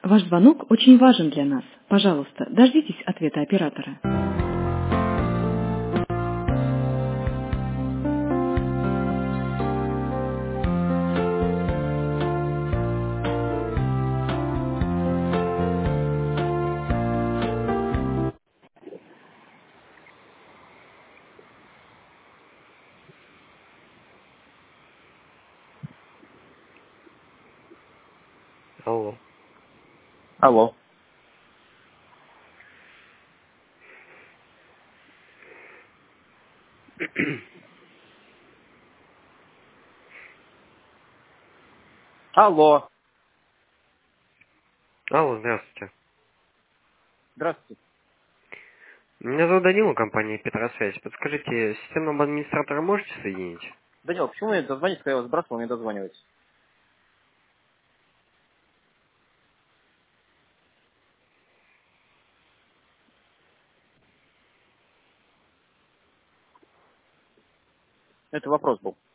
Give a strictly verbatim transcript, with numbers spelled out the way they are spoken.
Ваш звонок очень важен для нас. Пожалуйста, дождитесь ответа оператора. Алло. Алло. Алло. Алло, здравствуйте. Здравствуйте. Меня зовут Данила, компания Петросвязь. Подскажите, системного администратора можете соединить? Данил, почему мне дозвонить, когда я вас сбрасывал, не дозваниваетесь? Это вопрос был.